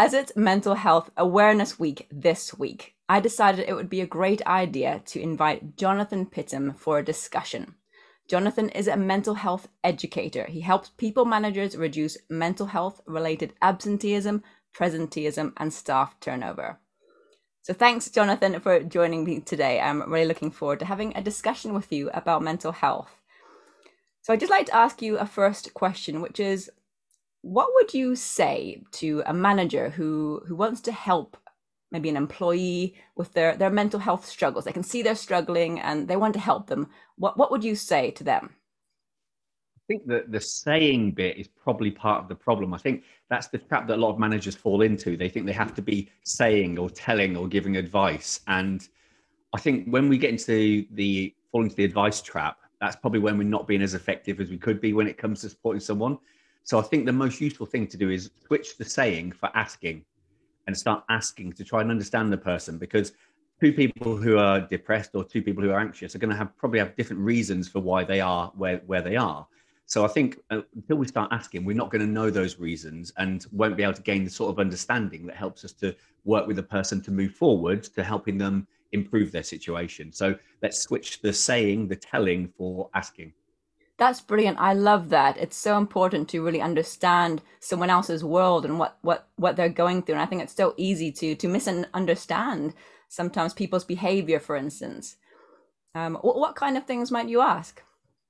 As it's Mental Health Awareness Week this week, I decided it would be a great idea to invite Jonathan Pittum for a discussion. Jonathan is a mental health educator. He helps people managers reduce mental health related absenteeism, presenteeism, and staff turnover. So thanks, Jonathan, for joining me today. I'm really looking forward to having a discussion with you about mental health. So I'd just like to ask you a first question, which is, what would you say to a manager who wants to help maybe an employee with their mental health struggles? They can see they're struggling and they want to help them. What would you say to them? I think that the saying bit is probably part of the problem. I think that's the trap that a lot of managers fall into. They think they have to be saying or telling or giving advice. And I think when we get into the fall into the advice trap, that's probably when we're not being as effective as we could be when it comes to supporting someone. So I think the most useful thing to do is switch the saying for asking and start asking to try and understand the person, because two people who are depressed or two people who are anxious are going to have probably have different reasons for why they are where they are. So I think until we start asking, we're not going to know those reasons and won't be able to gain the sort of understanding that helps us to work with the person to move forward to helping them improve their situation. So let's switch the saying, the telling, for asking. That's brilliant. I love that. It's so important to really understand someone else's world and what they're going through. And I think it's so easy to misunderstand sometimes people's behavior, for instance. What kind of things might you ask?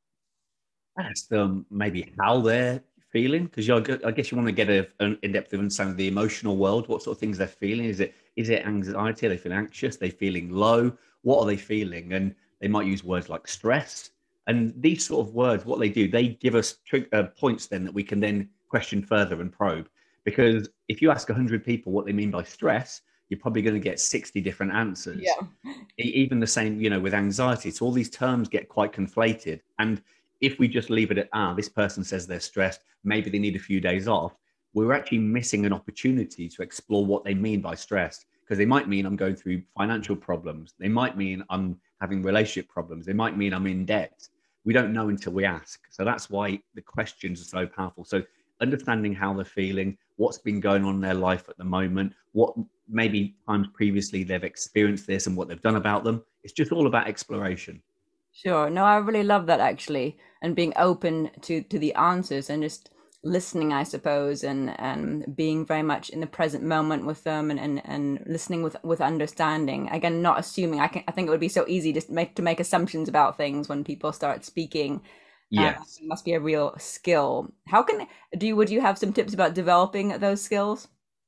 Ask them maybe how they're feeling, because I guess you want to get an in-depth understanding of the emotional world. What sort of things they're feeling? Is it anxiety? Are they feeling anxious? Are they feeling low? What are they feeling? And they might use words like stress. And these sort of words, what they do, they give us points then that we can then question further and probe. Because if you ask 100 people what they mean by stress, you're probably going to get 60 different answers. Yeah. Even the same, with anxiety. So all these terms get quite conflated. And if we just leave it at, this person says they're stressed, maybe they need a few days off, we're actually missing an opportunity to explore what they mean by stress. Because they might mean I'm going through financial problems. They might mean I'm having relationship problems. They might mean I'm in debt. We don't know until we ask. So that's why the questions are so powerful. So understanding how they're feeling, what's been going on in their life at the moment, what maybe times previously they've experienced this and what they've done about them. It's just all about exploration. Sure. No, I really love that actually, and being open to the answers and just listening, I suppose, and being very much in the present moment with them and listening with understanding. Again, not assuming. I think it would be so easy just to make assumptions about things when people start speaking. Yes. It must be a real skill. How can would you have some tips about developing those skills?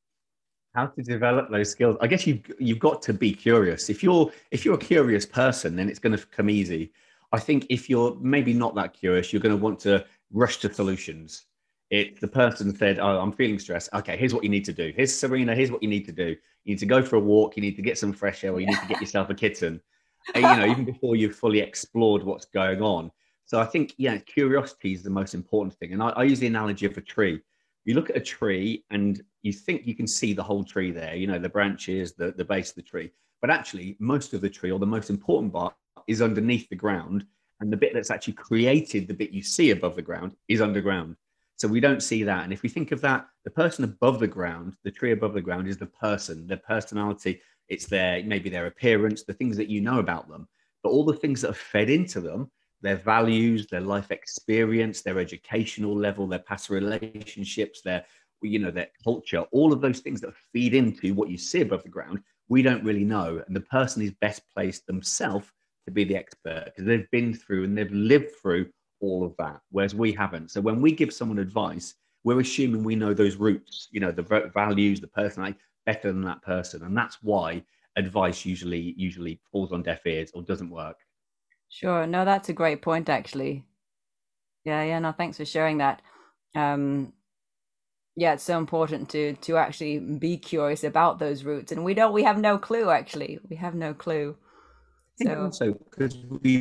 How to develop those skills? I guess you've got to be curious. If you're a curious person, then it's going to come easy. I think if you're maybe not that curious, you're going to want to rush to solutions. If the person said, "Oh, I'm feeling stressed," okay, here's what you need to do. Here's Serena. Here's what you need to do. You need to go for a walk. You need to get some fresh air, or you need to get yourself a kitten. Even before you've fully explored what's going on. So I think, yeah, curiosity is the most important thing. And I use the analogy of a tree. You look at a tree and you think you can see the whole tree there, the branches, the base of the tree. But actually, most of the tree, or the most important part, is underneath the ground. And the bit that's actually created the bit you see above the ground is underground. So we don't see that. And if we think of that, the person above the ground, the tree above the ground, is the person, their personality, it's maybe their appearance, the things that you know about them. But all the things that are fed into them, their values, their life experience, their educational level, their past relationships, their culture, all of those things that feed into what you see above the ground, we don't really know. And the person is best placed themselves to be the expert because they've been through and they've lived through all of that, whereas we haven't. So when we give someone advice, we're assuming we know those roots, the values, the personality better than that person. And that's why advice usually falls on deaf ears or doesn't work. Sure. No, that's a great point, actually. Yeah, yeah. No, thanks for sharing that. Um, yeah, it's so important to actually be curious about those roots, and we have no clue. Actually, we have no clue. I think So also because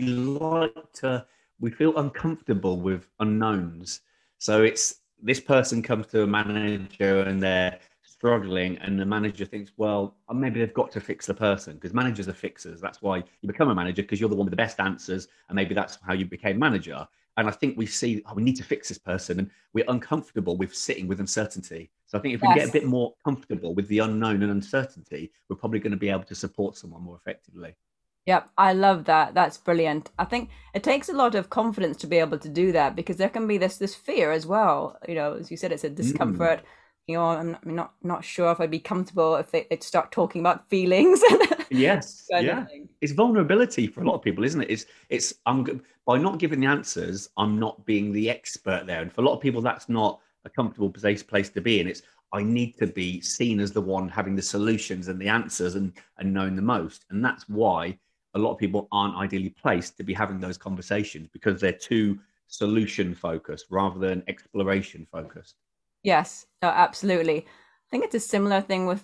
we feel uncomfortable with unknowns. So it's this person comes to a manager and they're struggling, and the manager thinks, well, maybe they've got to fix the person because managers are fixers. That's why you become a manager because you're the one with the best answers, and maybe that's how you became manager. And I think we see, we need to fix this person, and we're uncomfortable with sitting with uncertainty. So I think if we can get a bit Yes. more comfortable with the unknown and uncertainty, we're probably going to be able to support someone more effectively. Yep, I love that. That's brilliant. I think it takes a lot of confidence to be able to do that because there can be this fear as well. You know, as you said, it's a Mm. discomfort. You know, I'm not sure if I'd be comfortable if it start talking about feelings Yes, kind of yeah. thing. It's vulnerability for a lot of people, isn't it? It's by not giving the answers, I'm not being the expert there. And for a lot of people, that's not a comfortable place to be in. It's I need to be seen as the one having the solutions and the answers and knowing the most. And that's why a lot of people aren't ideally placed to be having those conversations because they're too solution focused rather than exploration focused. Yes, no, absolutely. I think it's a similar thing with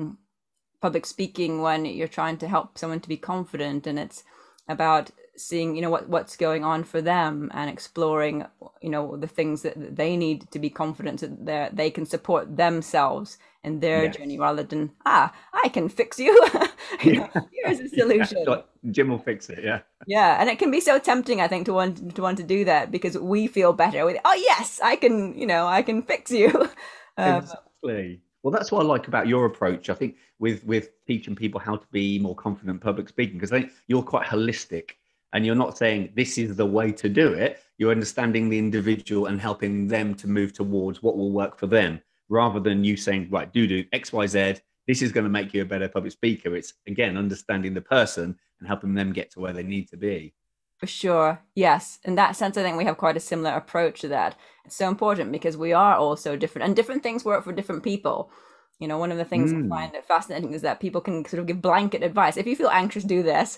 public speaking when you're trying to help someone to be confident, and it's about seeing, what's going on for them and exploring, the things that they need to be confident that they can support themselves in their journey Yes. rather than I can fix you. Yeah. Here's a Yeah. solution. So Jim will fix it. Yeah. Yeah, and it can be so tempting, I think, to want to do that because we feel better with, oh yes, I can fix you. um, Exactly. Well, that's what I like about your approach. I think with teaching people how to be more confident in public speaking, because I think you're quite holistic and you're not saying this is the way to do it. You're understanding the individual and helping them to move towards what will work for them, rather than you saying, right, do X, Y, Z. This is going to make you a better public speaker. It's again understanding the person and helping them get to where they need to be. For sure. Yes. In that sense, I think we have quite a similar approach to that. It's so important because we are all so different and different things work for different people. One of the things I Mm, find fascinating is that people can sort of give blanket advice. If you feel anxious, do this.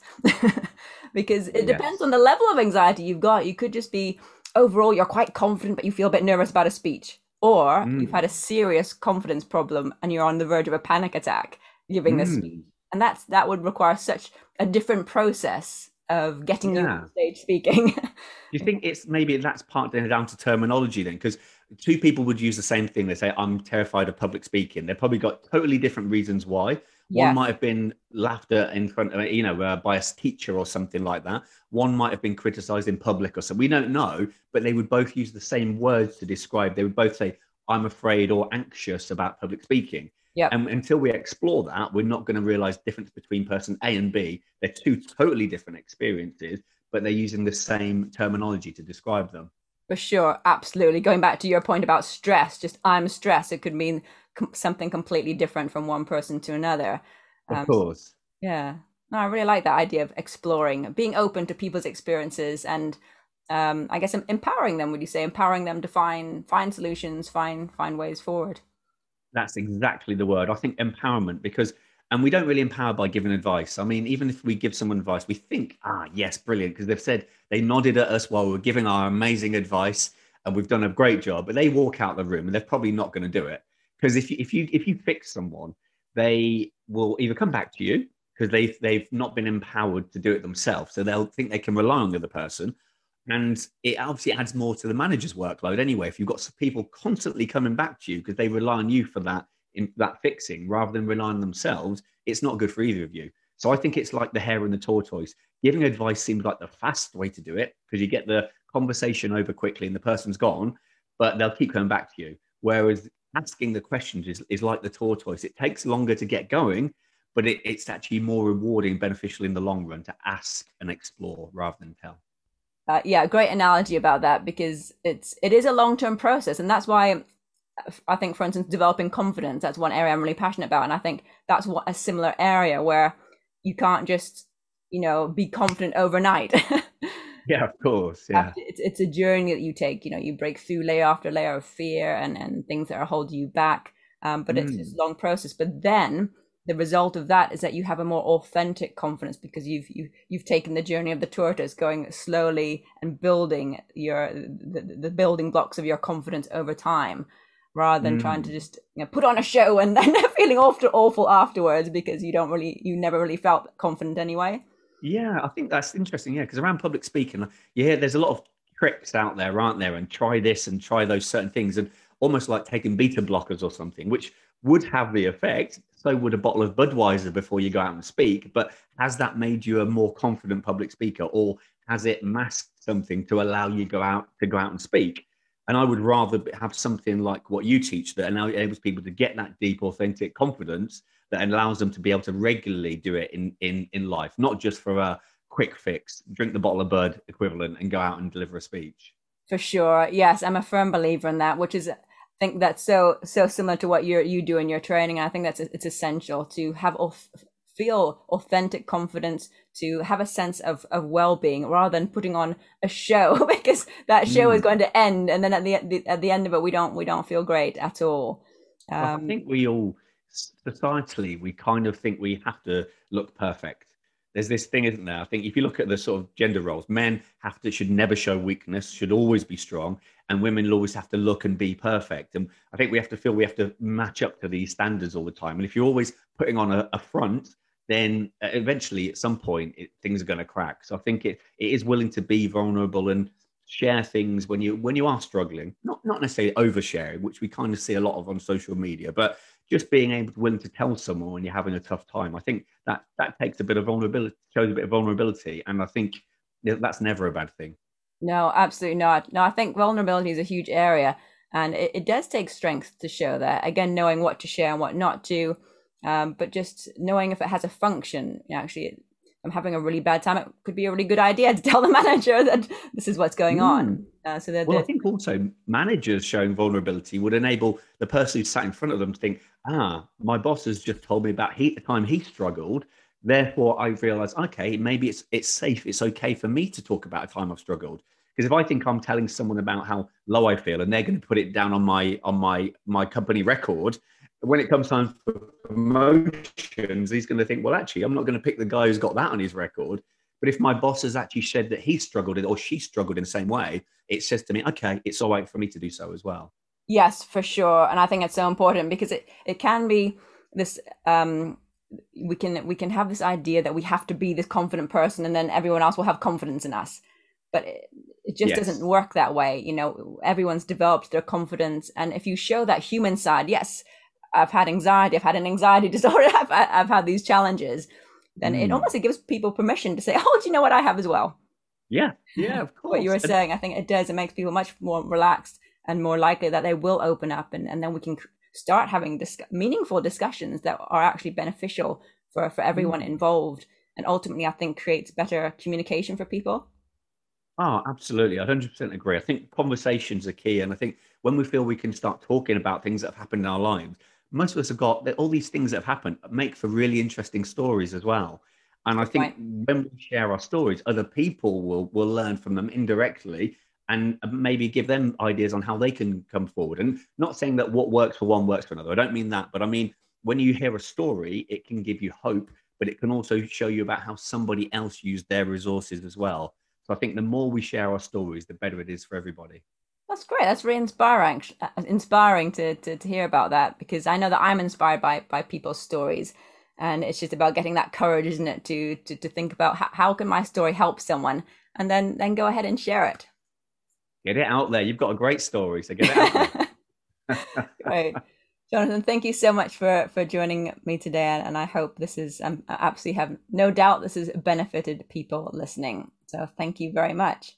Because it depends yes. on the level of anxiety you've got. You could just be overall, you're quite confident, but you feel a bit nervous about a speech. Or you've had a Mm, serious confidence problem and you're on the verge of a panic attack giving this speech. mm, And that would require such a different process of getting you on yeah. stage speaking. Do you think it's maybe that's part down to terminology then? Because two people would use the same thing. They say, I'm terrified of public speaking. They've probably got totally different reasons why. One Yes. might have been laughter in front of, by a teacher or something like that. One might have been criticized in public or something. We don't know, but they would both use the same words to describe. They would both say, I'm afraid or anxious about public speaking. Yep. And until we explore that, we're not going to realize the difference between person A and B. They're two totally different experiences, but they're using the same terminology to describe them. For sure. Absolutely. Going back to your point about stress, just I'm stressed. It could mean something completely different from one person to another. Of Um, course. yeah. No, I really like that idea of exploring, being open to people's experiences and I guess empowering them, would you say? Empowering them to find solutions, find ways forward. That's exactly the word. I think empowerment, because, and we don't really empower by giving advice. I mean, even if we give someone advice, we think, yes, brilliant, because they've said they nodded at us while we were giving our amazing advice and we've done a great job, but they walk out the room and they're probably not going to do it. Because if you fix someone, they will either come back to you because they've not been empowered to do it themselves. So they'll think they can rely on the other person, and it obviously adds more to the manager's workload anyway. If you've got people constantly coming back to you because they rely on you for that fixing rather than relying on themselves, it's not good for either of you. So I think it's like the hare and the tortoise. Giving advice seems like the fast way to do it because you get the conversation over quickly and the person's gone, but they'll keep coming back to you. Whereas asking the questions is like the tortoise. It takes longer to get going, but it's actually more rewarding, beneficial in the long run to ask and explore rather than tell. Yeah, great analogy about that because it is a long-term process, and that's why I think, for instance, developing confidence, that's one area I'm really passionate about. And I think that's what a similar area where you can't just, be confident overnight. Yeah, of course. Yeah. It's a journey that you take, you break through layer after layer of fear and things that are holding you back. But it's a Mm, long process. But then the result of that is that you have a more authentic confidence because you've taken the journey of the tortoise, going slowly and building the building blocks of your confidence over time rather than trying to mm. just put on a show and then feeling awful afterwards because you never really felt confident anyway. Yeah, I think that's interesting. Yeah, because around public speaking, yeah, there's a lot of tricks out there, aren't there? And try this and try those certain things, and almost like taking beta blockers or something, which would have the effect. So would a bottle of Budweiser before you go out and speak. But has that made you a more confident public speaker, or has it masked something to allow you go out and speak? And I would rather have something like what you teach that enables people to get that deep, authentic confidence that allows them to be able to regularly do it in life, not just for a quick fix, drink the bottle of Bud equivalent and go out and deliver a speech. For sure. Yes, I'm a firm believer in that, which is I think that's so similar to what you do in your training. And I think it's essential to have feel authentic confidence, to have a sense of well-being rather than putting on a show because that show is Mm. going to end and then at the end of it we don't feel great at all. Well, I Um think we all societally we kind of think we have to look perfect. There's this thing, isn't there? I think if you look at the sort of gender roles, men have to should never show weakness, should always be strong, and women will always have to look and be perfect. And I think we have to feel we have to match up to these standards all the time. And if you're always putting on a front, then eventually at some point things are going to crack. So I think it is willing to be vulnerable and share things when you are struggling, not necessarily oversharing, which we kind of see a lot of on social media, but just being able to willing to tell someone when you're having a tough time. I think that takes a bit of vulnerability, shows a bit of vulnerability, and I think that's never a bad thing. no, absolutely not. No, I think vulnerability is a huge area and it does take strength to show that. Again, knowing what to share and what not to, but just knowing if it has a function. Actually, I'm having a really bad time. It could be a really good idea to tell the manager that this is what's going Mm. on. So that Well, I think also managers showing vulnerability would enable the person who sat in front of them to think, my boss has just told me about the time he struggled. Therefore, I realize, okay, maybe it's safe, it's okay for me to talk about a time I've struggled. Because if I think I'm telling someone about how low I feel and they're going to put it down on my company record, when it comes time for promotions, he's going to think, well, actually, I'm not going to pick the guy who's got that on his record. But if my boss has actually said that he struggled or she struggled in the same way, it says to me, okay, it's all right for me to do so as well. yes, for sure. And I think it's so important because it can be this we can have this idea that we have to be this confident person and then everyone else will have confidence in us. But it just Yes. doesn't work that way. Everyone's developed their confidence. And if you show that human side, yes, I've had anxiety, I've had an anxiety disorder, I've had these challenges, then it Mm. almost it gives people permission to say, oh, do you know what I have as well? Yeah. Yeah, of What you course. were saying, I think it does. It makes people much more relaxed and more likely that they will open up, and then we can start having meaningful discussions that are actually beneficial for everyone Mm. involved, and ultimately, I think creates better communication for people. Oh, absolutely. I 100% agree. I think conversations are key. And I think when we feel we can start talking about things that have happened in our lives, most of us have got all these things that have happened make for really interesting stories as well. And I Good think point. when we share our stories, other people will learn from them indirectly and maybe give them ideas on how they can come forward. And not saying that what works for one works for another. I don't mean that, but I mean when you hear a story, it can give you hope, but it can also show you about how somebody else used their resources as well. So I think the more we share our stories, the better it is for everybody. That's great. That's really inspiring to hear about that because I know that I'm inspired by people's stories, and it's just about getting that courage, isn't it, to think about how can my story help someone, and then go ahead and share it. Get it out there. You've got a great story, so get it out there. Great. Jonathan, thank you so much for joining me today, and I hope this is I absolutely have no doubt this has benefited people listening. So thank you very much.